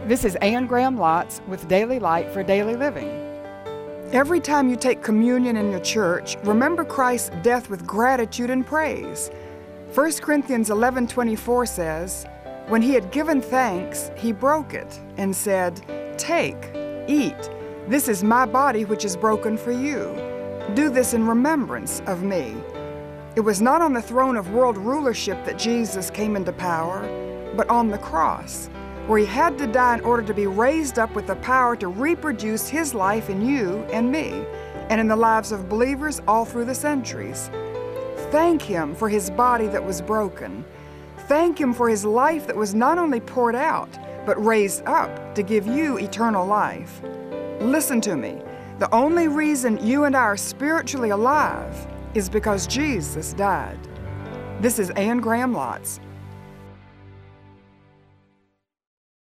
This is Anne Graham Lotz with Daily Light for Daily Living. Every time you take communion in your church, remember Christ's death with gratitude and praise. 1 Corinthians 11:24 says, "When he had given thanks, he broke it and said, 'Take, eat. This is my body which is broken for you. Do this in remembrance of me.'" It was not on the throne of world rulership that Jesus came into power, but on the cross, where he had to die in order to be raised up with the power to reproduce his life in you and me, and in the lives of believers all through the centuries. Thank him for his body that was broken. Thank him for his life that was not only poured out, but raised up to give you eternal life. Listen to me. The only reason you and I are spiritually alive is because Jesus died. This is Anne Graham Lotz.